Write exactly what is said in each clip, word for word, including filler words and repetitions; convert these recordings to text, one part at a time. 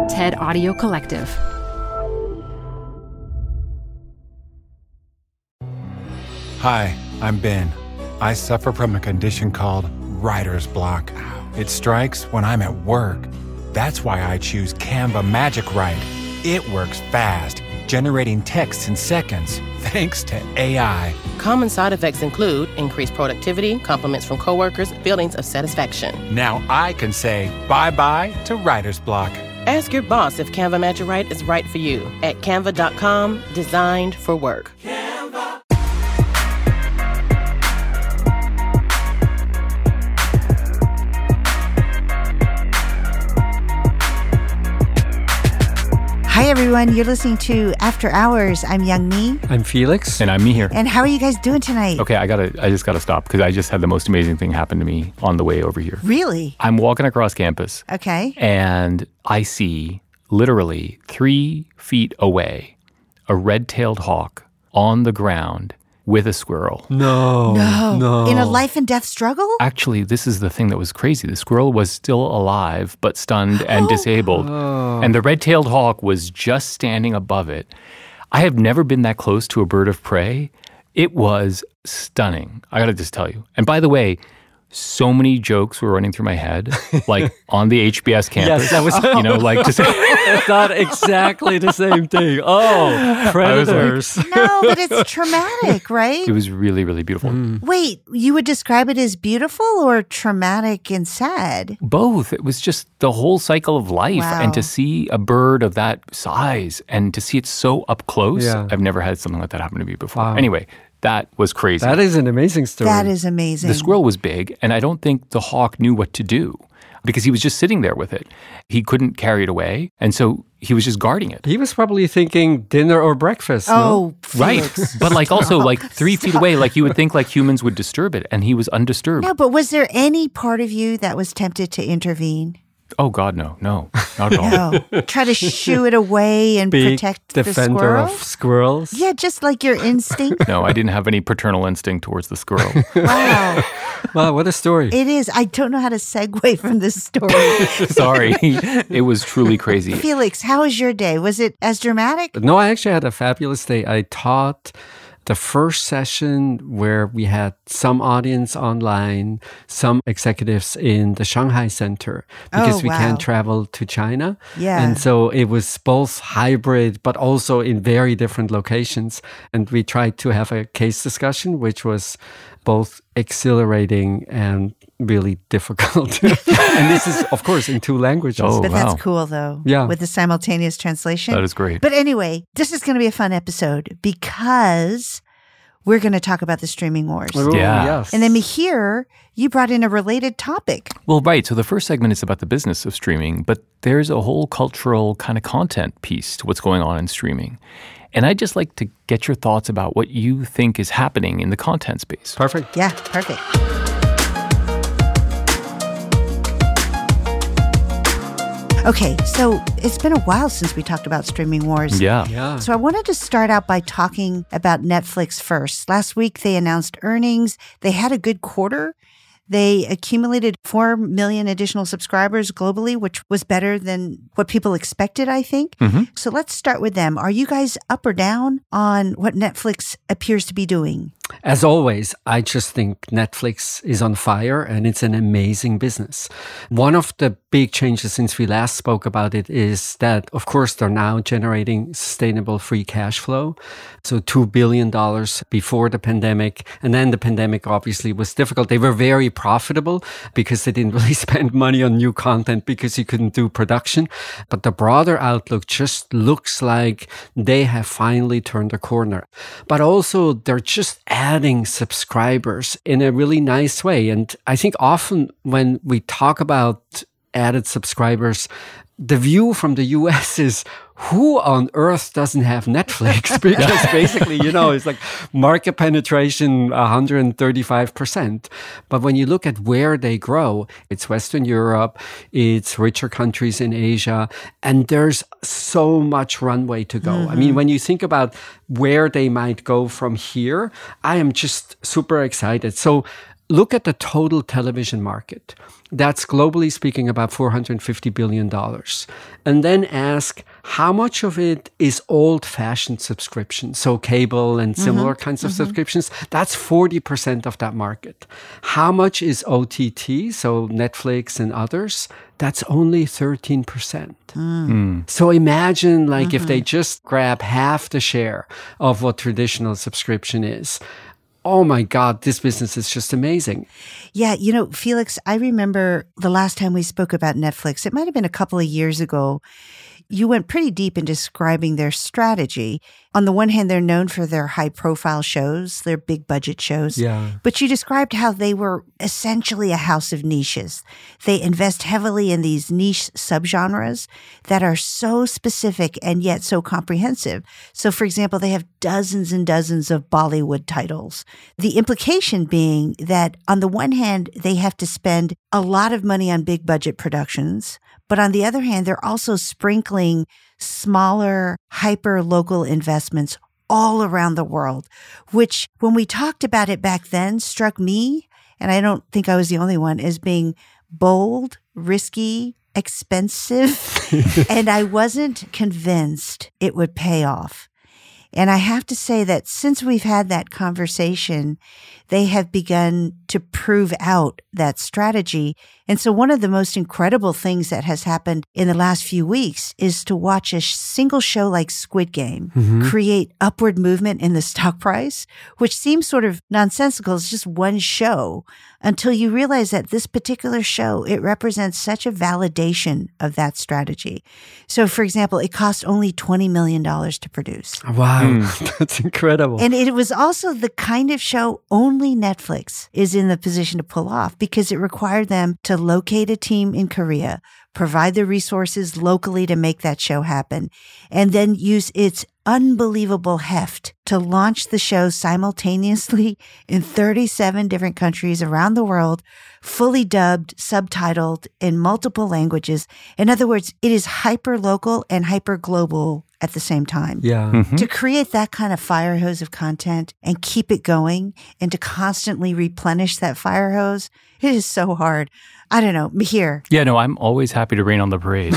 TED Audio Collective. Hi, I'm Ben. I suffer from a condition called writer's block. It strikes when I'm at work. That's why I choose Canva Magic Write. It works fast, generating text in seconds, thanks to A I. Common side effects include increased productivity, compliments from coworkers, feelings of satisfaction. Now I can say bye-bye to writer's block. Ask your boss if Canva Magic Write is right for you at canva dot com, designed for work. Hi, everyone. You're listening to After Hours. I'm Young Mi. I'm Felix. And I'm me here. And how are you guys doing tonight? Okay, I gotta. I just gotta stop because I just had the most amazing thing happen to me on the way over here. Really? I'm walking across campus. Okay. And I see literally three feet away a red-tailed hawk on the ground with a squirrel. No. No. No. In a life and death struggle? Actually, this is the thing that was crazy. The squirrel was still alive, but stunned and disabled. Oh. And the red-tailed hawk was just standing above it. I have never been that close to a bird of prey. It was stunning. I gotta just tell you. And by the way, so many jokes were running through my head, like on the H B S campus. Yes, that was, you know, like just I thought exactly the same thing. Oh, predators. Like, No, but it's traumatic, right? it was really, really beautiful. Mm. Wait, you would describe it as beautiful or traumatic and sad? Both. It was just the whole cycle of life. Wow. And to see a bird of that size and to see it so up close, Yeah. I've never had something like that happen to me before. Wow. Anyway, that was crazy. That is an amazing story. That is amazing. The squirrel was big, and I don't think the hawk knew what to do because he was just sitting there with it. He couldn't carry it away, and so he was just guarding it. He was probably thinking dinner or breakfast. Oh, Right. Felix. But like also like three feet away, like you would think like humans would disturb it, and he was undisturbed. No, but was there any part of you that was tempted to intervene? Oh, God, no. No, not at all. No. Try to shoo it away and Big protect the defender squirrel? of squirrels. Yeah, just like your instinct. No, I didn't have any paternal instinct towards the squirrel. Wow. Wow, what a story. It is. I don't know how to segue from this story. Sorry. It was truly crazy. Felix, how was your day? Was it as dramatic? No, I actually had a fabulous day. I taught the first session where we had some audience online, some executives in the Shanghai Center because Oh, we wow. can't travel to China. Yeah. And so it was both hybrid, but also in very different locations. And we tried to have a case discussion, which was both exhilarating and really difficult. And this is, of course, in two languages. Oh, But wow. that's cool, though. Yeah. With the simultaneous translation. That is great. But anyway, this is going to be a fun episode because we're going to talk about the streaming wars. Oh, Yeah. Yes. And then here, you brought in a related topic. Well, right. So the first segment is about the business of streaming, but there's a whole cultural kind of content piece to what's going on in streaming. And I'd just like to get your thoughts about what you think is happening in the content space. Perfect. Yeah, perfect. Okay, so it's been a while since we talked about streaming wars. Yeah. Yeah. So I wanted to start out by talking about Netflix first. Last week, they announced earnings. They had a good quarter. They accumulated four million additional subscribers globally, which was better than what people expected, I think. Mm-hmm. So let's start with them. Are you guys up or down on what Netflix appears to be doing? As always, I just think Netflix is on fire and it's an amazing business. One of the big changes since we last spoke about it is that, of course, they're now generating sustainable free cash flow. So two billion dollars before the pandemic. And then the pandemic obviously was difficult. They were very profitable because they didn't really spend money on new content because you couldn't do production. But the broader outlook just looks like they have finally turned a corner. But also they're just adding subscribers in a really nice way. And I think often when we talk about added subscribers, the view from the U S is, who on earth doesn't have Netflix? Because basically, you know, it's like market penetration one hundred thirty-five percent. But when you look at where they grow, it's Western Europe, it's richer countries in Asia, and there's so much runway to go. Mm-hmm. I mean, when you think about where they might go from here, I am just super excited. So look at the total television market. That's globally speaking about four hundred fifty billion dollars. And then ask how much of it is old-fashioned subscriptions, so cable and similar mm-hmm. kinds of mm-hmm. subscriptions. That's forty percent of that market. How much is O T T, so Netflix and others? That's only thirteen percent. Mm. Mm. So imagine like mm-hmm. if they just grab half the share of what traditional subscription is. Oh my God, this business is just amazing. Yeah, you know, Felix, I remember the last time we spoke about Netflix, it might have been a couple of years ago. You went pretty deep in describing their strategy. On the one hand, they're known for their high-profile shows, their big-budget shows. Yeah. But you described how they were essentially a house of niches. They invest heavily in these niche subgenres that are so specific and yet so comprehensive. So, for example, they have dozens and dozens of Bollywood titles. The implication being that, on the one hand, they have to spend a lot of money on big-budget productions, but on the other hand, they're also sprinkling smaller, hyper-local investments all around the world, which when we talked about it back then struck me, and I don't think I was the only one, as being bold, risky, expensive, and I wasn't convinced it would pay off. And I have to say that since we've had that conversation, they have begun to prove out that strategy. And so one of the most incredible things that has happened in the last few weeks is to watch a single show like Squid Game mm-hmm. create upward movement in the stock price, which seems sort of nonsensical. It's just one show until you realize that this particular show, it represents such a validation of that strategy. So, for example, it cost only twenty million dollars to produce. Wow, mm. That's incredible. And it was also the kind of show only Netflix is in the position to pull off because it required them to locate a team in Korea, provide the resources locally to make that show happen, and then use its unbelievable heft to launch the show simultaneously in thirty-seven different countries around the world, fully dubbed, subtitled in multiple languages. In other words, it is hyper-local and hyper-global at the same time. Yeah. Mm-hmm. To create that kind of fire hose of content and keep it going and to constantly replenish that fire hose, it is so hard. I don't know, here. Yeah, no, I'm always happy to rain on the parade.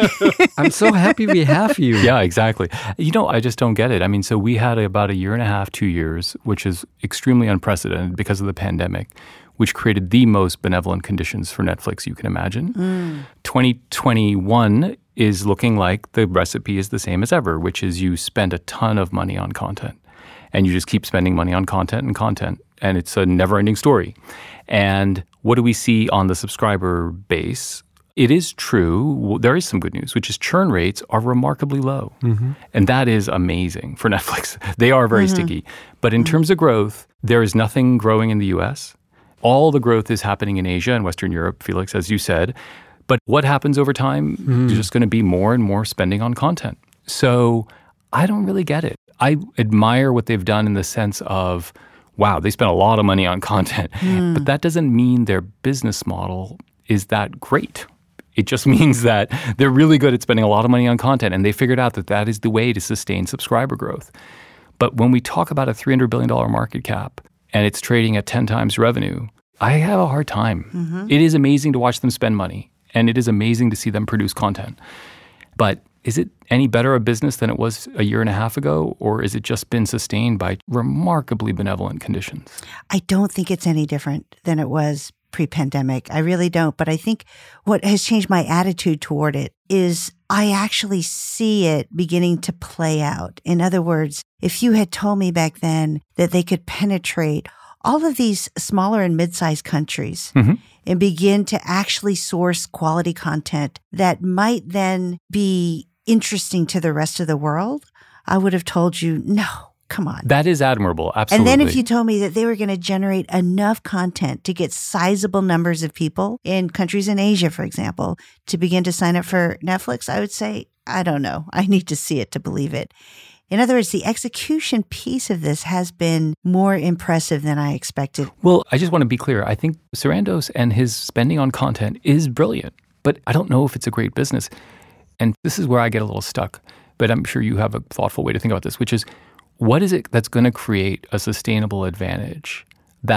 I'm so happy we have you. Yeah, exactly. You know, I just don't get it. I mean, so we had about a year and a half, two years, which is extremely unprecedented because of the pandemic, which created the most benevolent conditions for Netflix you can imagine. Mm. twenty twenty-one is looking like the recipe is the same as ever, which is you spend a ton of money on content and you just keep spending money on content and content. And it's a never-ending story. And what do we see on the subscriber base? It is true. There is some good news, which is churn rates are remarkably low. Mm-hmm. And that is amazing for Netflix. They are very mm-hmm. sticky. But in mm-hmm. terms of growth, there is nothing growing in the U S. All the growth is happening in Asia and Western Europe, Felix, as you said. But what happens over time? Mm-hmm. There's just going to be more and more spending on content. So I don't really get it. I admire what they've done in the sense of, wow, they spent a lot of money on content. Mm. But that doesn't mean their business model is that great. It just means that they're really good at spending a lot of money on content, and they figured out that that is the way to sustain subscriber growth. But when we talk about a three hundred billion dollars market cap and it's trading at ten times revenue, I have a hard time. Mm-hmm. It is amazing to watch them spend money, and it is amazing to see them produce content. But is it any better a business than it was a year and a half ago, or is it just been sustained by remarkably benevolent conditions? I don't think it's any different than it was pre-pandemic. I really don't. But I think what has changed my attitude toward it is I actually see it beginning to play out. In other words, if you had told me back then that they could penetrate all of these smaller and mid-sized countries mm-hmm. and begin to actually source quality content that might then be interesting to the rest of the world, I would have told you, no, come on. That is admirable, absolutely. And then if you told me that they were going to generate enough content to get sizable numbers of people in countries in Asia, for example, to begin to sign up for Netflix, I would say, I don't know. I need to see it to believe it. In other words, the execution piece of this has been more impressive than I expected. Well, I just want to be clear. I think Sarandos and his spending on content is brilliant, but I don't know if it's a great business. And this is where I get a little stuck, but I'm sure you have a thoughtful way to think about this, which is what is it that's going to create a sustainable advantage that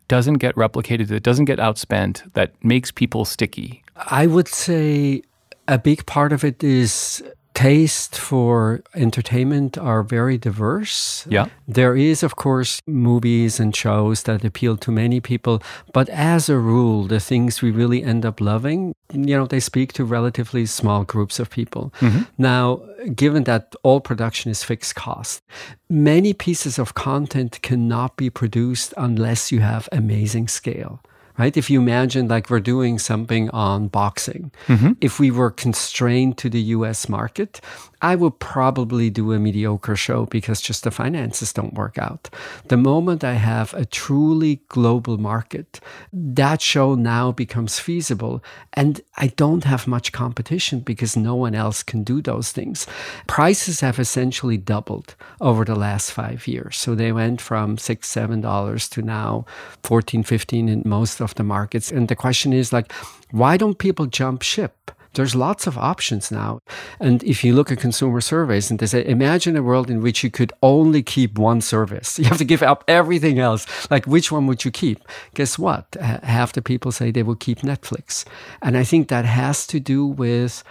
doesn't get replicated, that doesn't get outspent, that makes people sticky? I would say a big part of it is taste for entertainment are very diverse. Yeah. There is, of course, movies and shows that appeal to many people, but as a rule, the things we really end up loving, you know, they speak to relatively small groups of people. Mm-hmm. Now, given that all production is fixed cost, many pieces of content cannot be produced unless you have amazing scale. Right? If you imagine like we're doing something on boxing, mm-hmm. if we were constrained to the U S market, I would probably do a mediocre show because just the finances don't work out. The moment I have a truly global market, that show now becomes feasible. And I don't have much competition because no one else can do those things. Prices have essentially doubled over the last five years. So they went from six, seven dollars to now fourteen, fifteen in most of the markets. And the question is like, why don't people jump ship? There's lots of options now. And if you look at consumer surveys and they say, imagine a world in which you could only keep one service. You have to give up everything else. Like, which one would you keep? Guess what? Half the people say they will keep Netflix. And I think that has to do with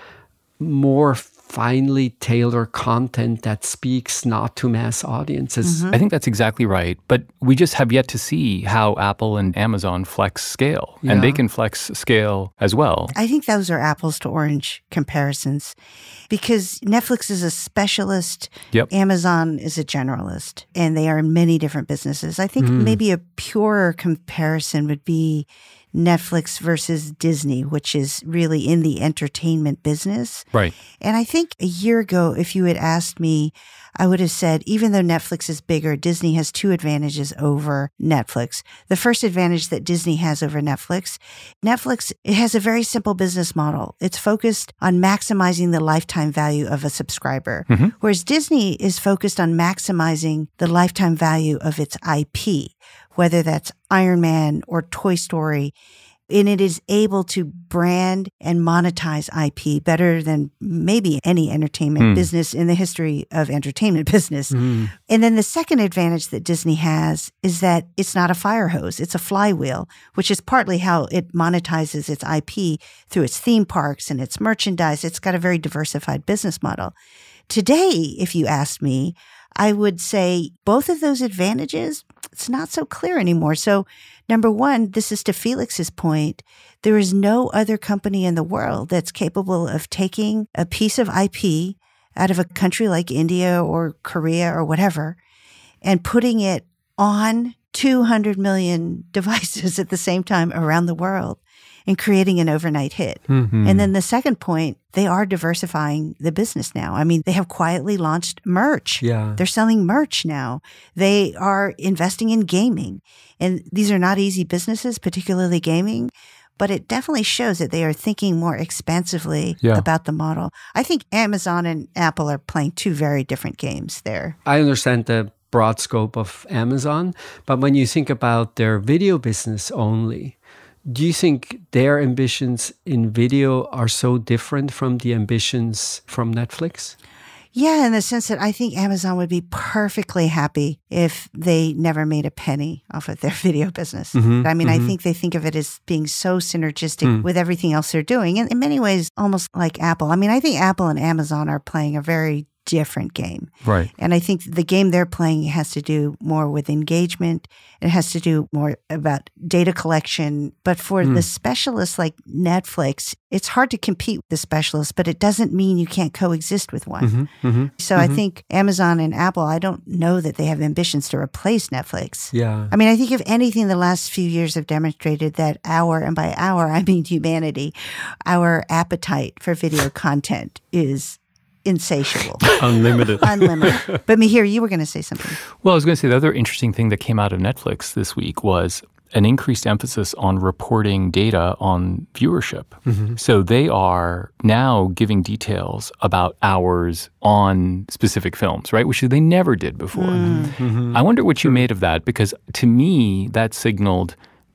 more finely tailored content that speaks not to mass audiences. Mm-hmm. I think that's exactly right. But we just have yet to see how Apple and Amazon flex scale. Yeah. And they can flex scale as well. I think those are apples to orange comparisons because Netflix is a specialist. Yep. Amazon is a generalist. And they are in many different businesses. I think mm. maybe a purer comparison would be Netflix versus Disney, which is really in the entertainment business. Right. And I think a year ago, if you had asked me, I would have said, even though Netflix is bigger, Disney has two advantages over Netflix. The first advantage that Disney has over Netflix, Netflix, it has a very simple business model. It's focused on maximizing the lifetime value of a subscriber, mm-hmm. whereas Disney is focused on maximizing the lifetime value of its I P, whether that's Iron Man or Toy Story. And it is able to brand and monetize I P better than maybe any entertainment mm. business in the history of entertainment business. Mm. And then the second advantage that Disney has is that it's not a fire hose. It's a flywheel, which is partly how it monetizes its I P through its theme parks and its merchandise. It's got a very diversified business model. Today, if you asked me, I would say both of those advantages, it's not so clear anymore. So number one, this is to Felix's point, there is no other company in the world that's capable of taking a piece of I P out of a country like India or Korea or whatever and putting it on two hundred million devices at the same time around the world and creating an overnight hit. Mm-hmm. And then the second point, they are diversifying the business now. I mean, they have quietly launched merch. Yeah. They're selling merch now. They are investing in gaming. And these are not easy businesses, particularly gaming, but it definitely shows that they are thinking more expansively yeah. about the model. I think Amazon and Apple are playing two very different games there. I understand the broad scope of Amazon, but when you think about their video business only, do you think their ambitions in video are so different from the ambitions from Netflix? Yeah, in the sense that I think Amazon would be perfectly happy if they never made a penny off of their video business. Mm-hmm, I mean, mm-hmm. I think they think of it as being so synergistic mm. with everything else they're doing. And in many ways, almost like Apple. I mean, I think Apple and Amazon are playing a very different game. Right. And I think the game they're playing has to do more with engagement. It has to do more about data collection. But for mm. the specialists like Netflix, it's hard to compete with the specialists, but it doesn't mean you can't coexist with one. Mm-hmm, mm-hmm, so mm-hmm. I think Amazon and Apple, I don't know that they have ambitions to replace Netflix. Yeah. I mean, I think if anything, the last few years have demonstrated that our, and by our, I mean humanity, our appetite for video content is insatiable. Unlimited. Unlimited. But Mihir, you were going to say something. Well, I was going to say the other interesting thing that came out of Netflix this week was an increased emphasis on reporting data on viewership. Mm-hmm. So they are now giving details about hours on specific films, right? Which they never did before. Mm-hmm. I wonder what you made of that, because to me, that signaled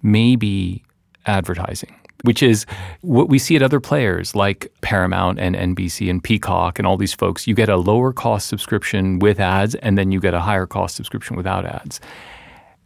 maybe advertising, which is what we see at other players like Paramount and N B C and Peacock and all these folks. You get a lower cost subscription with ads, and then you get a higher cost subscription without ads.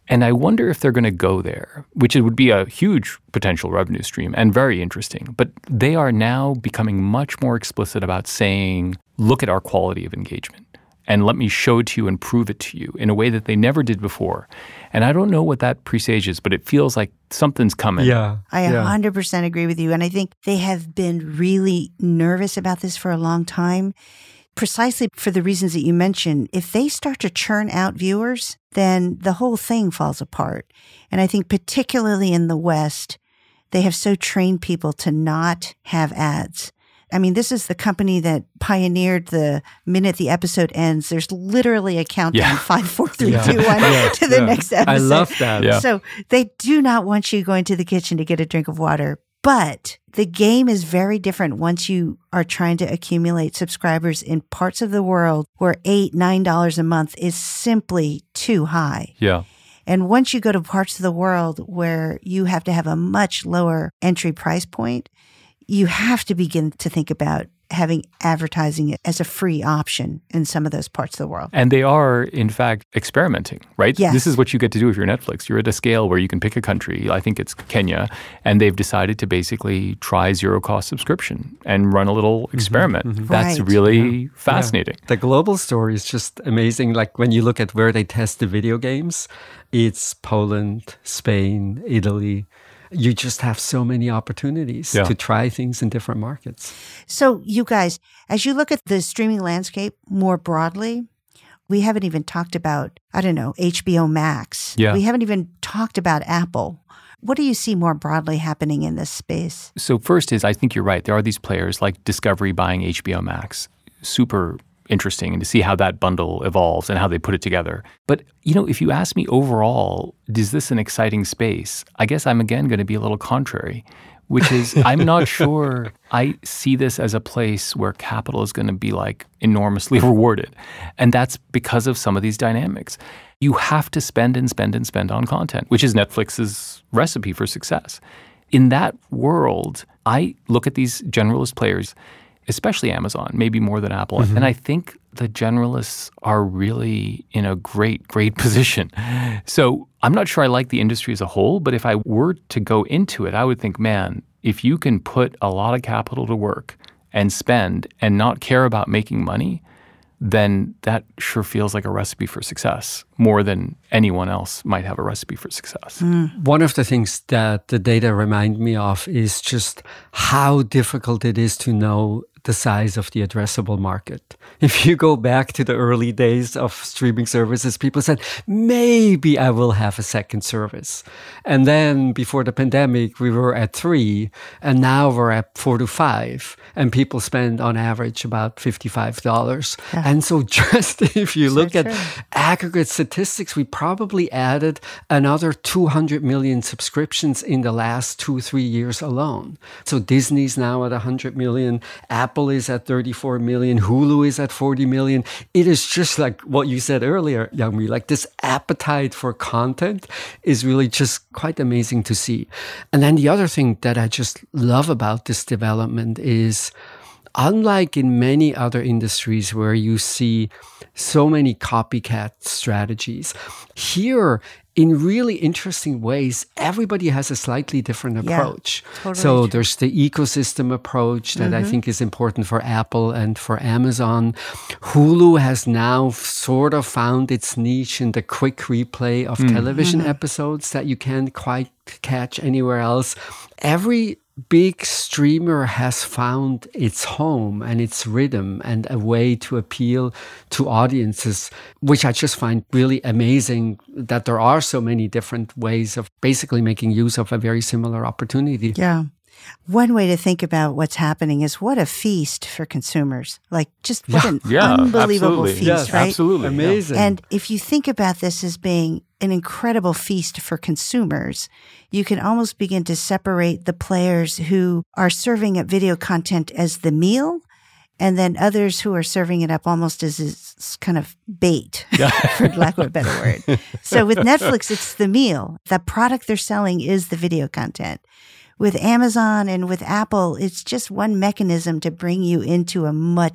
And I wonder if they're going to go there, which it would be a huge potential revenue stream and very interesting. But they are now becoming much more explicit about saying, look at our quality of engagement and let me show it to you and prove it to you in a way that they never did before. And I don't know what that presages, but it feels like something's coming. Yeah. I yeah. one hundred percent agree with you. And I think they have been really nervous about this for a long time. Precisely for the reasons that you mentioned, if they start to churn out viewers, then the whole thing falls apart. And I think particularly in the West, they have so trained people to not have ads. I mean, this is the company that pioneered the minute the episode ends, there's literally a countdown, Yeah. five, four, three, Yeah. two, one, Yeah. to the Yeah. next episode. I love that. Yeah. So they do not want you going to the kitchen to get a drink of water. But the game is very different once you are trying to accumulate subscribers in parts of the world where eight dollars, nine dollars a month is simply too high. Yeah. And once you go to parts of the world where you have to have a much lower entry price point, you have to begin to think about having advertising it as a free option in some of those parts of the world. And they are, in fact, experimenting, right? Yes. This is what you get to do if you're Netflix. You're at a scale where you can pick a country, I think it's Kenya, and they've decided to basically try zero-cost subscription and run a little experiment. mhm. That's Right. really fascinating. The global story is just amazing. Like when you look at where they test the video games, it's Poland, Spain, Italy. You just have so many opportunities Yeah. to try things in different markets. So you guys, as you look at the streaming landscape more broadly, we haven't even talked about, I don't know, H B O Max. Yeah. We haven't even talked about Apple. What do you see more broadly happening in this space? So first is, I think you're right. There are these players like Discovery buying H B O Max. Super interesting, and to see how that bundle evolves and how they put it together. But, you know, if you ask me overall, is this an exciting space? I guess I'm again going to be a little contrary, which is I'm not sure I see this as a place where capital is going to be like enormously rewarded. And that's because of some of these dynamics. You have to spend and spend and spend on content, which is Netflix's recipe for success. In that world, I look at these generalist players, especially Amazon, maybe more than Apple. Mm-hmm. And I think the generalists are really in a great, great position. So I'm not sure I like the industry as a whole, but if I were to go into it, I would think, man, if you can put a lot of capital to work and spend and not care about making money, then that sure feels like a recipe for success more than anyone else might have a recipe for success. Mm. One of the things that the data remind me of is just how difficult it is to know the size of the addressable market. If you go back to the early days of streaming services, people said, maybe I will have a second service. And then before the pandemic, we were at three, and now we're at four to five. And people spend on average about fifty-five dollars. Yeah. And so just if you look so at true. aggregate statistics, we probably added another two hundred million subscriptions in the last two, three years alone. So Disney's now at one hundred million, Apple is at thirty-four million, Hulu is at forty million. It is just like what you said earlier, Youngmi, like this appetite for content is really just quite amazing to see. And then the other thing that I just love about this development is, unlike in many other industries where you see so many copycat strategies, here, in really interesting ways, everybody has a slightly different approach. Yeah, totally so true. There's the ecosystem approach that mm-hmm. I think is important for Apple and for Amazon. Hulu has now sort of found its niche in the quick replay of mm-hmm. television mm-hmm. episodes that you can't quite catch anywhere else. Every big streamer has found its home and its rhythm and a way to appeal to audiences, which I just find really amazing that there are so many different ways of basically making use of a very similar opportunity. Yeah. One way to think about what's happening is what a feast for consumers. Like just what yeah. an yeah, unbelievable absolutely. feast, yes, right? Absolutely. Amazing. And if you think about this as being an incredible feast for consumers, you can almost begin to separate the players who are serving up video content as the meal, and then others who are serving it up almost as this kind of bait, yeah. for lack of a better word. So with Netflix, it's the meal. The product they're selling is the video content. With Amazon and with Apple, it's just one mechanism to bring you into a much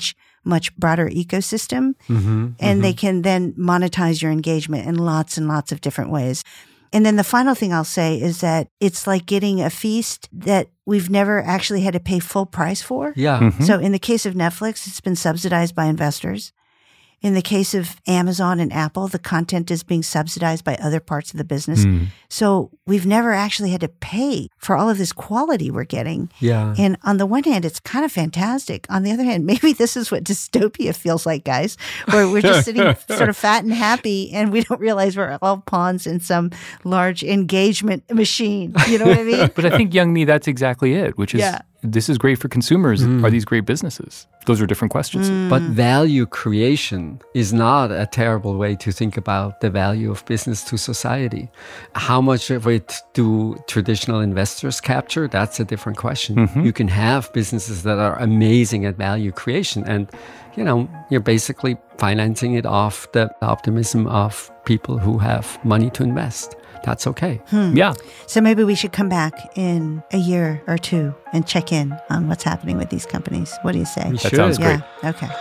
much broader ecosystem. Mm-hmm, and mm-hmm. they can then monetize your engagement in lots and lots of different ways. And then the final thing I'll say is that it's like getting a feast that we've never actually had to pay full price for. Yeah. Mm-hmm. So in the case of Netflix, it's been subsidized by investors. In the case of Amazon and Apple, the content is being subsidized by other parts of the business. Mm. So we've never actually had to pay for all of this quality we're getting. Yeah. And on the one hand, it's kind of fantastic. On the other hand, maybe this is what dystopia feels like, guys, where we're just sitting sort of fat and happy and we don't realize we're all pawns in some large engagement machine. You know what I mean? But I think, Young Me, that's exactly it, which is Yeah. this is great for consumers. Mm. Are these great businesses? Those are different questions. Mm. But value creation is not a terrible way to think about the value of business to society. How much of it do traditional investors capture? That's a different question. Mm-hmm. You can have businesses that are amazing at value creation, and you know, you're basically financing it off the optimism of people who have money to invest. That's okay. Hmm. Yeah. So maybe we should come back in a year or two and check in on what's happening with these companies. What do you say? We That should. sounds Yeah. great. Okay.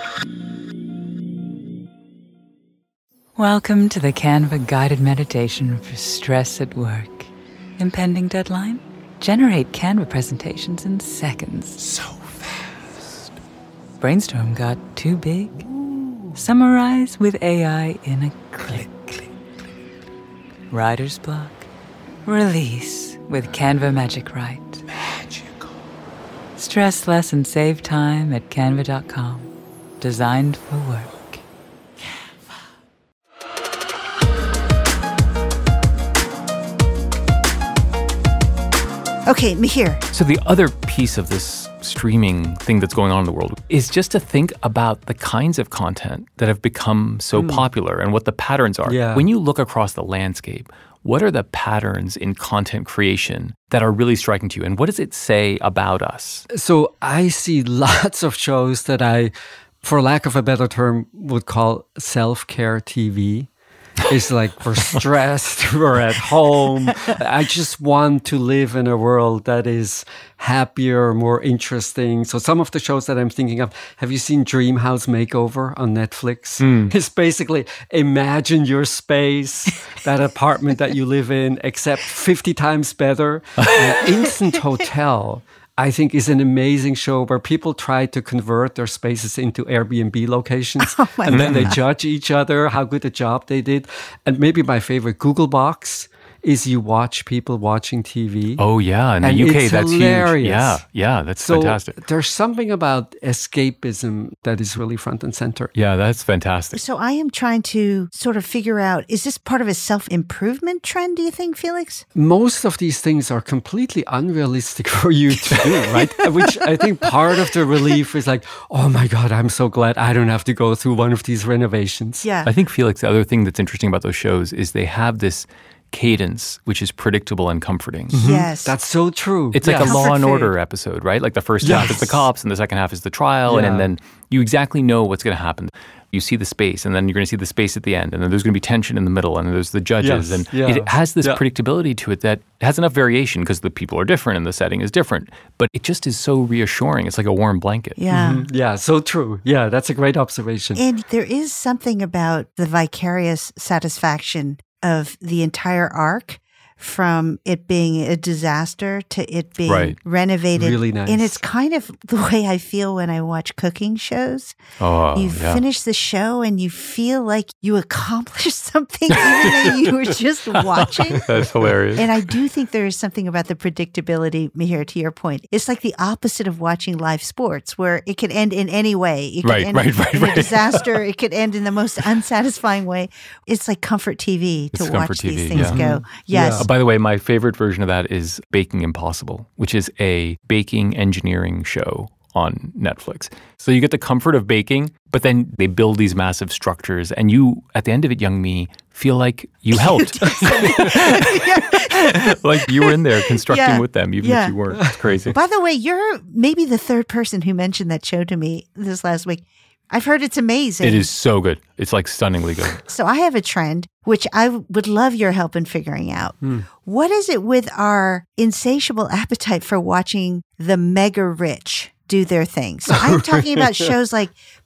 Welcome to the Canva guided meditation for stress at work. Impending deadline? Generate Canva presentations in seconds. So fast. Brainstorm got too big? Summarize with A I in a click. Writer's block? Release with Canva Magic Write. Magical. Stress less and save time at canva dot com. Designed for work. Okay, Mihir. So the other piece of this streaming thing that's going on in the world is just to think about the kinds of content that have become so popular and what the patterns are. Yeah. When you look across the landscape, what are the patterns in content creation that are really striking to you? And what does it say about us? So I see lots of shows that I, for lack of a better term, would call self-care T V. It's like we're stressed, we're at home. I just want to live in a world that is happier, more interesting. So some of the shows that I'm thinking of, have you seen Dream House Makeover on Netflix? Mm. It's basically imagine your space, that apartment that you live in, except fifty times better. Uh, Instant Hotel, I think, is an amazing show where people try to convert their spaces into Airbnb locations. Oh my and then they God. judge each other, how good a job they did. And maybe my favorite, Google Box, is you watch people watching T V. Oh, yeah. In the And U K, it's that's hilarious. huge. Yeah, yeah, that's So fantastic. there's something about escapism that is really front and center. Yeah, that's fantastic. So I am trying to sort of figure out, is this part of a self-improvement trend, do you think, Felix? Most of these things are completely unrealistic for you to do, right? Which I think part of the relief is like, oh my God, I'm so glad I don't have to go through one of these renovations. Yeah. I think, Felix, the other thing that's interesting about those shows is they have this cadence, which is predictable and comforting. Yes. That's so true. It's like Yes. a Law Comfort and food. Order episode, right? Like the first half is the Yes. cops and the second half is the trial. Yeah. And then you exactly know what's going to happen. You see the space and then you're going to see the space at the end. And then there's going to be tension in the middle and then there's the judges. Yes. And Yeah. it has this Yeah. predictability to it that has enough variation because the people are different and the setting is different. But it just is so reassuring. It's like a warm blanket. yeah. Mhm. Yeah, so true. Yeah, that's a great observation. And there is something about the vicarious satisfaction of the entire arc, from it being a disaster to it being Right. renovated. Really nice. And it's kind of the way I feel when I watch cooking shows. Oh, you yeah. finish the show and you feel like you accomplished something even though you were just watching. That's hilarious. And I do think there is something about the predictability, Mihir, to your point. It's like the opposite of watching live sports, where it could end in any way. It could Right, end right, right, in right. a disaster. It could end in the most unsatisfying way. It's like comfort T V to It's watch comfort T V, these things yeah. go. Yes. Uh, by the way, my favorite version of that is Baking Impossible, which is a baking engineering show on Netflix. So you get the comfort of baking, but then they build these massive structures, and you, at the end of it, Young Me, feel like you helped. Like you were in there constructing Yeah. with them, even Yeah. if you weren't. It's crazy. By the way, you're maybe the third person who mentioned that show to me this last week. I've heard it's amazing. It is so good. It's like stunningly good. So I have a trend, which I w- would love your help in figuring out. Hmm. What is it with our insatiable appetite for watching the mega rich do their thing? So I'm talking about shows like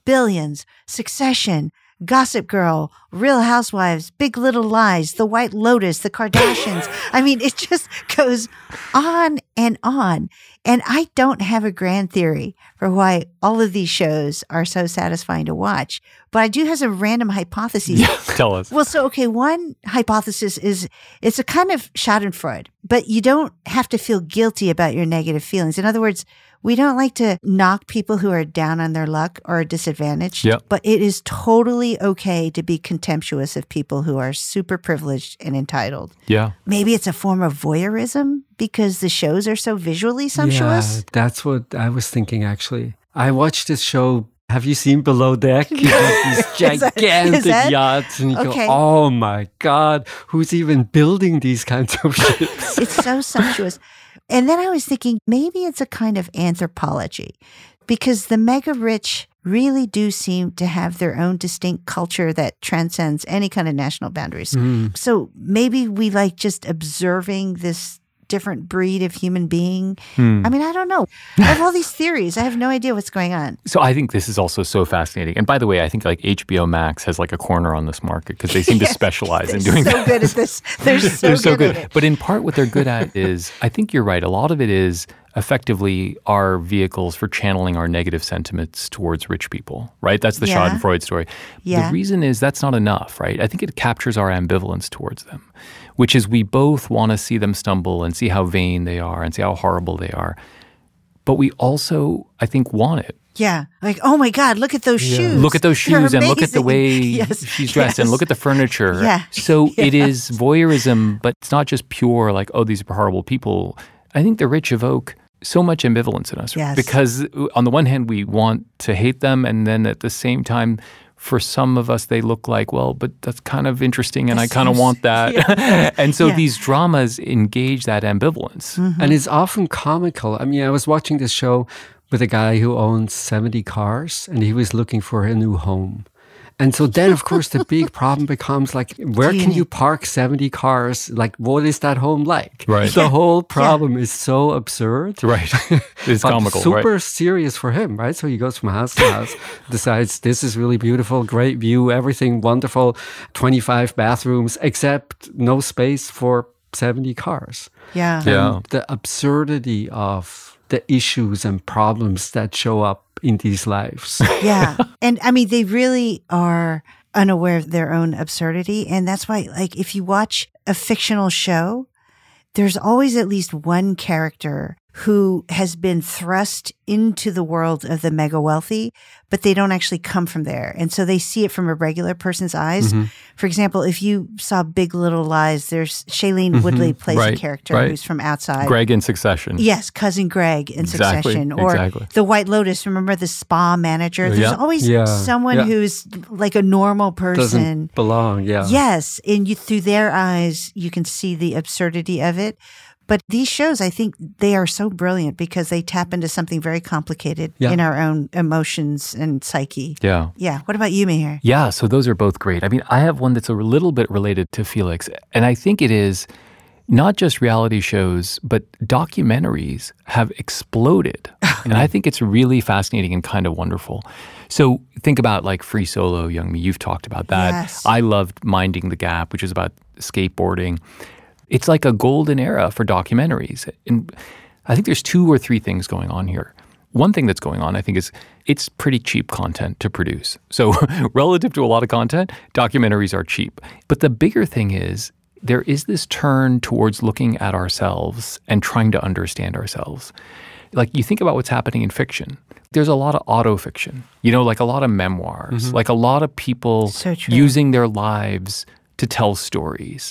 Billions, Succession, Gossip Girl, Real Housewives, Big Little Lies, The White Lotus, The Kardashians. I mean, it just goes on and on. And I don't have a grand theory for why all of these shows are so satisfying to watch, but I do have some random hypotheses. Yeah, tell us. Well, so, okay, one hypothesis is it's a kind of schadenfreude, but you don't have to feel guilty about your negative feelings. In other words, we don't like to knock people who are down on their luck or disadvantaged, Yep. but it is totally okay to be contemptuous of people who are super privileged and entitled. Yeah. Maybe it's a form of voyeurism because the shows are so visually sumptuous. Yeah, that's what I was thinking, actually. I watched this show. Have you seen Below Deck? You have these gigantic is that- yachts, and you Okay. go, oh my God, who's even building these kinds of ships? It's so sumptuous. And then I was thinking maybe it's a kind of anthropology because the mega rich really do seem to have their own distinct culture that transcends any kind of national boundaries. Mm. So maybe we like just observing this different breed of human being. Hmm. I mean, I don't know. I have all these theories. I have no idea what's going on. So I think this is also so fascinating. And by the way, I think like H B O Max has like a corner on this market because they seem to Yes, specialize in They're doing so that. good at this. They're so, They're so good, good. at it. But in part, what they're good at is, I think you're right. A lot of it is effectively our vehicles for channeling our negative sentiments towards rich people, right? That's the Yeah. Schadenfreude story. Yeah. The reason is that's not enough, right? I think it captures our ambivalence towards them, which is we both want to see them stumble and see how vain they are and see how horrible they are. But we also, I think, want it. Yeah. Like, oh my God, look at those shoes. Look at those They're shoes and look at the amazing. way Yes, she's dressed and yes. look at the furniture. Yeah. So it Yeah. is voyeurism, but it's not just pure like, oh, these are horrible people. I think the rich evoke so much ambivalence in us Yes. because on the one hand, we want to hate them. And then at the same time, for some of us, they look like, well, but that's kind of interesting and That I kind of seems- want that. and so Yeah. these dramas engage that ambivalence. And it's often comical. I mean, I was watching this show with a guy who owns seventy cars and he was looking for a new home. And so then, of course, the big problem becomes like, where Do you can you need- park seventy cars? Like, what is that home like? Right. The whole problem is so absurd. Right. It's But comical, super right? serious for him, right? So he goes from house to house, decides this is really beautiful, great view, everything wonderful, twenty-five bathrooms, except no space for seventy cars. Yeah. Yeah. And the absurdity of the issues and problems that show up in these lives. Yeah. And I mean, they really are unaware of their own absurdity. And that's why, like, if you watch a fictional show, there's always at least one character who has been thrust into the world of the mega wealthy, but they don't actually come from there. And so they see it from a regular person's eyes. Mm-hmm. For example, if you saw Big Little Lies, there's Shailene Woodley plays Right, a character right. who's from outside. Greg in Succession. Yes, cousin Greg in Exactly, Succession, or exactly. the White Lotus. Remember the spa manager? There's Yeah. always Yeah, someone yeah. who's like a normal person. Doesn't belong, yeah. Yes, and you through their eyes, you can see the absurdity of it. But these shows, I think they are so brilliant because they tap into something very complicated Yeah. in our own emotions and psyche. Yeah. Yeah. What about you, Mihir? Yeah, so those are both great. I mean, I have one that's a little bit related to Felix, and I think it is not just reality shows, but documentaries have exploded. And I think it's really fascinating and kind of wonderful. So think about like Free Solo, Young Me. You've talked about that. Yes. I loved Minding the Gap, which is about skateboarding. It's like a golden era for documentaries. And I think there's two or three things going on here. One thing that's going on, I think, is it's pretty cheap content to produce. So relative to a lot of content, documentaries are cheap. But the bigger thing is there is this turn towards looking at ourselves and trying to understand ourselves. Like you think about what's happening in fiction. There's a lot of autofiction, you know, like a lot of memoirs, like a lot of people So true. using their lives to tell stories.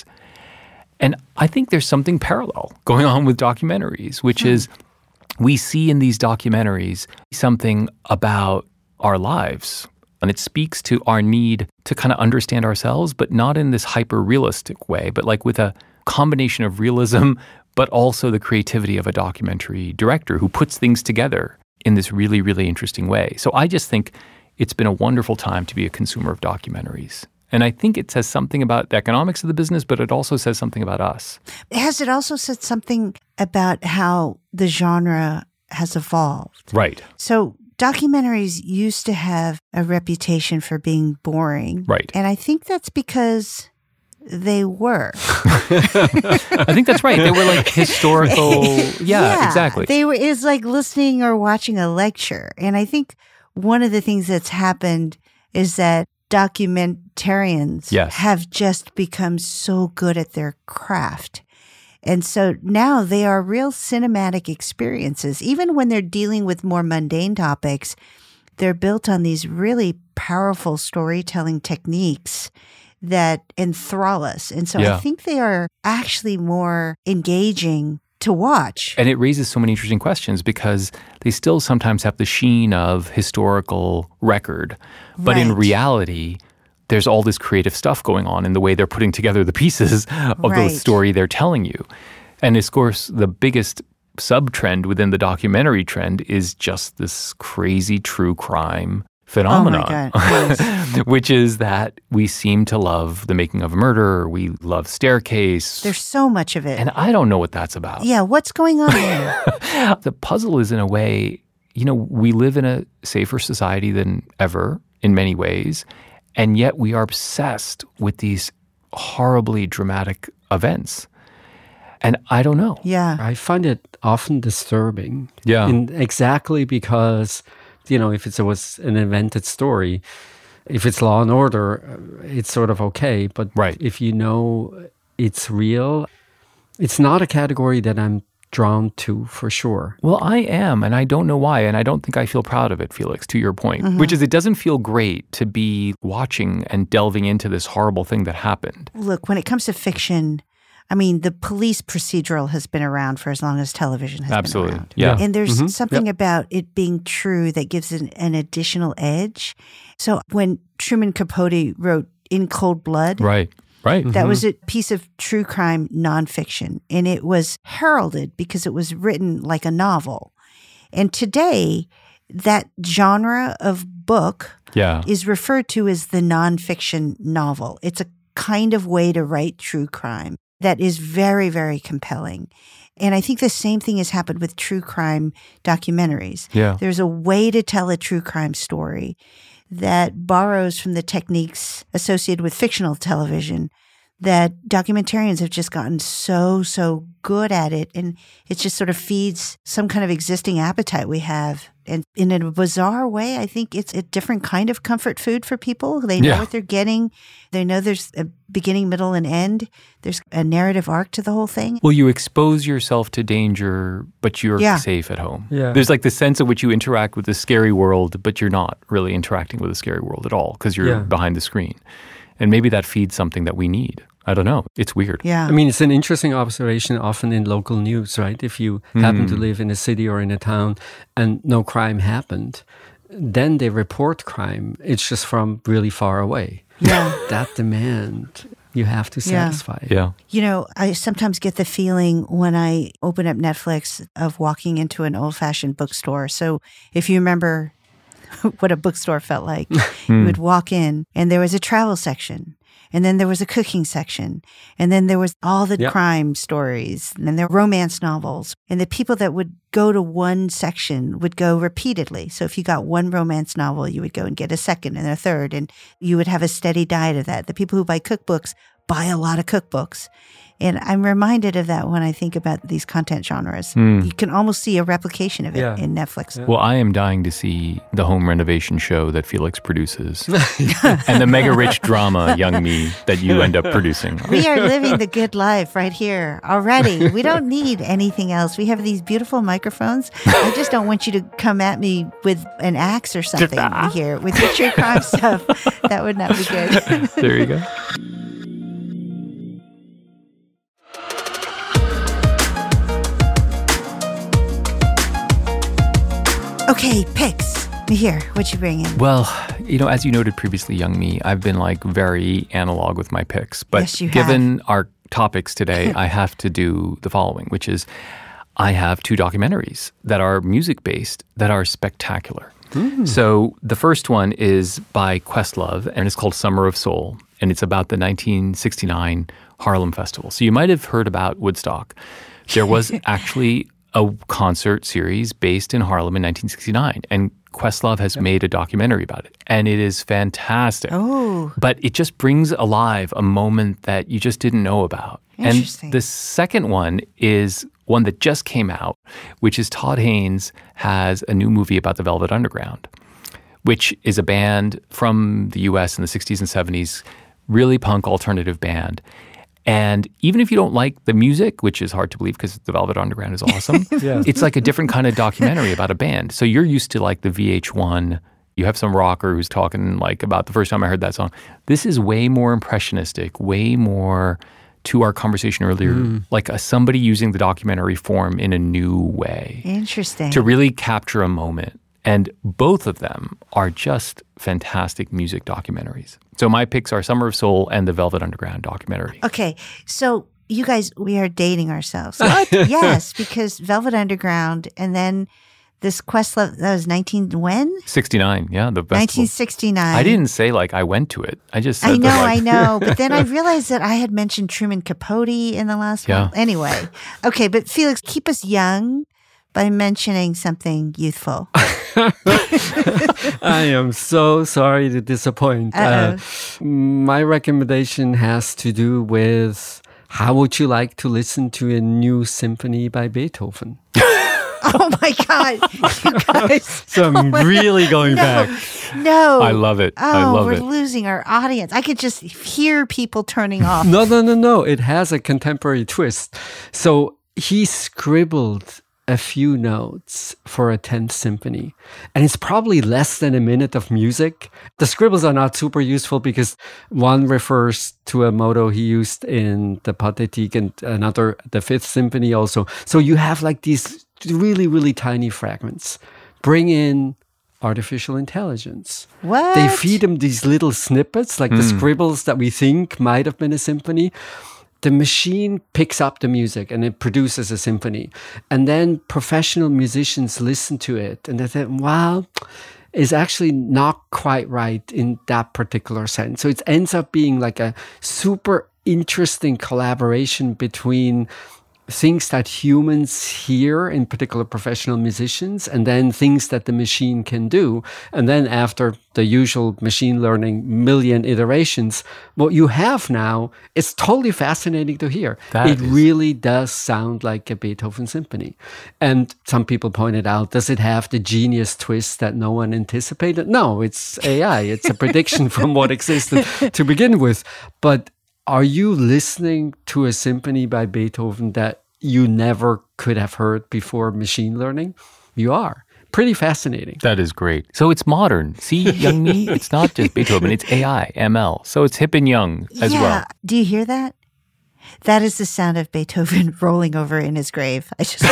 And I think there's something parallel going on with documentaries, which Hmm. is we see in these documentaries something about our lives. And it speaks to our need to kind of understand ourselves, but not in this hyper-realistic way, but like with a combination of realism, but also the creativity of a documentary director who puts things together in this really, really interesting way. So I just think it's been a wonderful time to be a consumer of documentaries. And I think it says something about the economics of the business, but it also says something about us. Has it also said something about how the genre has evolved? Right. So documentaries used to have a reputation for being boring. Right. And I think that's because they were. I think that's right. They were like historical. Yeah, yeah, exactly. They were, it's like listening or watching a lecture. And I think one of the things that's happened is that documentarians yes. have just become so good at their craft. And so now they are real cinematic experiences. Even when they're dealing with more mundane topics, they're built on these really powerful storytelling techniques that enthrall us. And so yeah. I think they are actually more engaging to watch. And it raises so many interesting questions because they still sometimes have the sheen of historical record. But right. in reality, there's all this creative stuff going on in the way they're putting together the pieces of right. the story they're telling you. And of course, the biggest sub-trend within the documentary trend is just this crazy true crime phenomenon, oh my God. Yes. which is that we seem to love The Making of a Murderer. We love Staircase. There's so much of it. And I don't know what that's about. Yeah, what's going on there? The puzzle is, in a way, you know, we live in a safer society than ever in many ways. And yet we are obsessed with these horribly dramatic events. And I don't know. Yeah. I find it often disturbing. Yeah. In, exactly because, you know, if it was an invented story, if it's Law and Order, it's sort of okay. But right. if you know it's real, it's not a category that I'm drawn to for sure. Well, I am, and I don't know why, and I don't think I feel proud of it, Felix, to your point, mm-hmm. which is it doesn't feel great to be watching and delving into this horrible thing that happened. Look, when it comes to fiction, I mean, the police procedural has been around for as long as television has Absolutely. been around. Yeah. And there's mm-hmm. something yep. about it being true that gives it an additional edge. So when Truman Capote wrote In Cold Blood, right. Right. That mm-hmm. was a piece of true crime nonfiction, and it was heralded because it was written like a novel. And today, that genre of book yeah. is referred to as the nonfiction novel. It's a kind of way to write true crime that is very, very compelling. And I think the same thing has happened with true crime documentaries. Yeah. There's a way to tell a true crime story that borrows from the techniques associated with fictional television that documentarians have just gotten so, so good at it. And it just sort of feeds some kind of existing appetite we have. And in a bizarre way, I think it's a different kind of comfort food for people. They know yeah. what they're getting. They know there's a beginning, middle, and end. There's a narrative arc to the whole thing. Well, you expose yourself to danger, but you're yeah. safe at home. Yeah. There's like the sense in which you interact with the scary world, but you're not really interacting with the scary world at all because you're yeah. behind the screen. And maybe that feeds something that we need. I don't know. It's weird. Yeah. I mean, it's an interesting observation often in local news, right? If you mm. happen to live in a city or in a town and no crime happened, then they report crime. It's just from really far away. Yeah. That demand, you have to satisfy. Yeah. yeah. You know, I sometimes get the feeling when I open up Netflix of walking into an old-fashioned bookstore. So if you remember what a bookstore felt like, mm. you would walk in and there was a travel section. And then there was a cooking section. And then there was all the yep. crime stories. And then there were romance novels. And the people that would go to one section would go repeatedly. So if you got one romance novel, you would go and get a second and a third. And you would have a steady diet of that. The people who buy cookbooks buy a lot of cookbooks. And I'm reminded of that when I think about these content genres. Mm. You can almost see a replication of it yeah. in Netflix. Yeah. Well, I am dying to see the home renovation show that Felix produces and the mega rich drama, Young Me, that you end up producing. We are living the good life right here already. We don't need anything else. We have these beautiful microphones. I just don't want you to come at me with an axe or something here with your true crime stuff. That would not be good. There you go. Okay, picks. Here, what you bring in? Well, you know, as you noted previously, Young Me, I've been like very analog with my picks. But yes, you given have. our topics today, I have to do the following, which is I have two documentaries that are music-based that are spectacular. Mm. So the first one is by Questlove, and it's called Summer of Soul, and it's about the nineteen sixty-nine Harlem Festival. So you might have heard about Woodstock. There was actually a concert series based in Harlem in nineteen sixty-nine. And Questlove has made a documentary about it, and it is fantastic. Oh. But it just brings alive a moment that you just didn't know about. Interesting. And the second one is one that just came out, which is Todd Haynes has a new movie about the Velvet Underground, which is a band from the U S in the sixties and seventies, really punk alternative band. And even if you don't like the music, which is hard to believe because the Velvet Underground is awesome, Yeah. it's like a different kind of documentary about a band. So you're used to like the V H one, you have some rocker who's talking like about the first time I heard that song. This is way more impressionistic, way more to our conversation earlier, mm. like a, somebody using the documentary form in a new way. Interesting. To really capture a moment. And both of them are just fantastic music documentaries. So my picks are Summer of Soul and the Velvet Underground documentary. Okay, so you guys, we are dating ourselves. What? Yes, because Velvet Underground and then this Questlove, that was nineteen when? sixty-nine, yeah, the festival. nineteen sixty-nine. I didn't say like I went to it. I just said I know, that, like, I know. But then I realized that I had mentioned Truman Capote in the last Yeah. one. Anyway, okay, but Felix, keep us young by mentioning something youthful. I am so sorry to disappoint. Uh, my recommendation has to do with how would you like to listen to a new symphony by Beethoven? Oh my God, you guys. So I'm oh really God. going no, back. No. I love it. Oh, I love we're it. losing our audience. I could just hear people turning off. No, no, no, no. It has a contemporary twist. So he scribbled a few notes for a tenth symphony. And it's probably less than a minute of music. The scribbles are not super useful because one refers to a motto he used in the Pathétique and another, the fifth symphony also. So you have like these really, really tiny fragments. Bring in artificial intelligence. What? They feed him these little snippets, like mm. the scribbles that we think might have been a symphony. The machine picks up the music and it produces a symphony. And then professional musicians listen to it and they think, wow, it's actually not quite right in that particular sense. So it ends up being like a super interesting collaboration between things that humans hear, in particular professional musicians, and then things that the machine can do. And then after the usual machine learning million iterations, what you have now is totally fascinating to hear. That it is. really does sound like a Beethoven symphony. And some people pointed out, does it have the genius twist that no one anticipated? No, it's A I. It's a prediction from what existed to begin with. But are you listening to a symphony by Beethoven that you never could have heard before machine learning? You are. Pretty fascinating. That is great. So it's modern. See, young me, it's not just Beethoven, it's A I, M L. So it's hip and young as yeah. well. Do you hear that? That is the sound of Beethoven rolling over in his grave. I just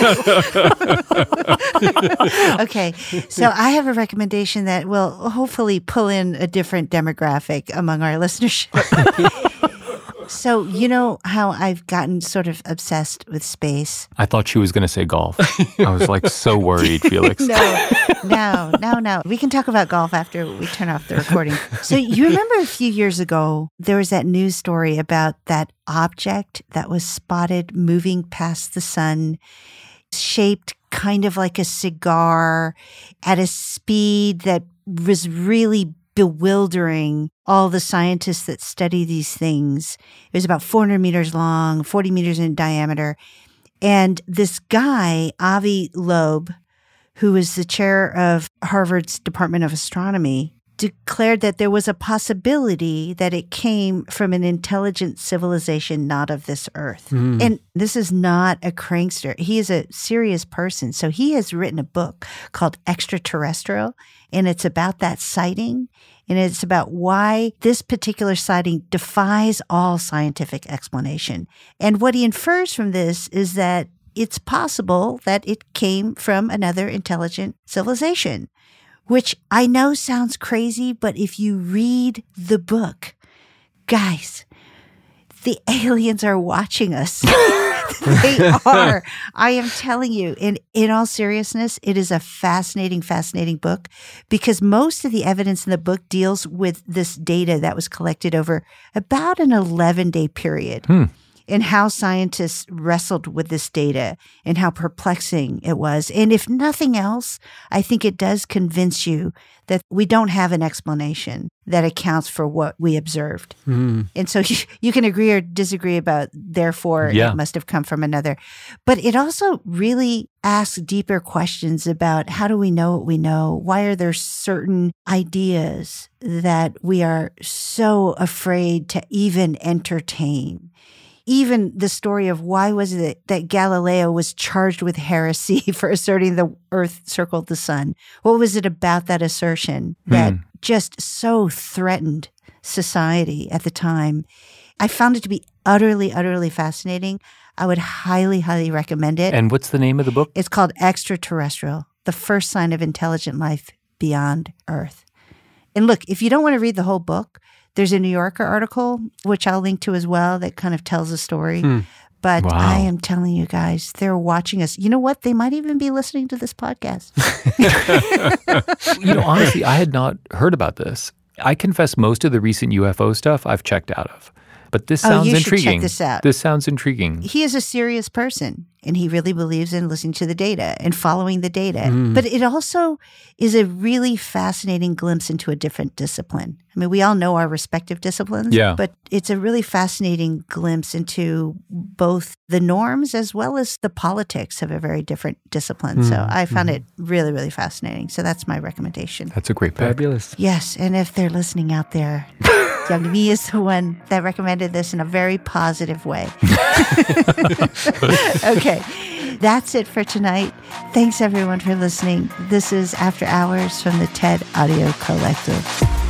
Okay, so I have a recommendation that will hopefully pull in a different demographic among our listenership. So, you know how I've gotten sort of obsessed with space? I thought she was going to say golf. I was like so worried, Felix. No, no, no, no. We can talk about golf after we turn off the recording. So you remember a few years ago, there was that news story about that object that was spotted moving past the sun, shaped kind of like a cigar at a speed that was really bewildering all the scientists that study these things. It was about four hundred meters long, forty meters in diameter. And this guy, Avi Loeb, who was the chair of Harvard's Department of Astronomy, declared that there was a possibility that it came from an intelligent civilization not of this earth. Mm. And this is not a crankster. He is a serious person. So he has written a book called Extraterrestrial, and it's about that sighting. And it's about why this particular sighting defies all scientific explanation. And what he infers from this is that it's possible that it came from another intelligent civilization, which I know sounds crazy, but if you read the book, guys, the aliens are watching us. They are. I am telling you, in, in all seriousness, it is a fascinating, fascinating book because most of the evidence in the book deals with this data that was collected over about an eleven-day period. Hmm. and how scientists wrestled with this data and how perplexing it was. And if nothing else, I think it does convince you that we don't have an explanation that accounts for what we observed. Mm. And so you, you can agree or disagree about, therefore, yeah. it must have come from another. But it also really asks deeper questions about how do we know what we know? Why are there certain ideas that we are so afraid to even entertain? Even the story of why was it that Galileo was charged with heresy for asserting the Earth circled the sun? What was it about that assertion that mm. just so threatened society at the time? I found it to be utterly, utterly fascinating. I would highly, highly recommend it. And what's the name of the book? It's called Extraterrestrial, The First Sign of Intelligent Life Beyond Earth. And look, if you don't want to read the whole book, there's a New Yorker article, which I'll link to as well, that kind of tells a story. Hmm. But wow. I am telling you guys, they're watching us. You know what? They might even be listening to this podcast. You know, honestly, I had not heard about this. I confess most of the recent U F O stuff I've checked out of. But this sounds oh, you intriguing. Should check this out. This sounds intriguing. He is a serious person, and he really believes in listening to the data and following the data. Mm. But it also is a really fascinating glimpse into a different discipline. I mean, we all know our respective disciplines, yeah. but it's a really fascinating glimpse into both the norms as well as the politics of a very different discipline. Mm. So I found mm. it really, really fascinating. So that's my recommendation. That's a great pick. Fabulous. Yes, and if they're listening out there, Young Me is the one that recommended this in a very positive way. Okay, that's it for tonight. Thanks, everyone, for listening. This is After Hours from the TED Audio Collective.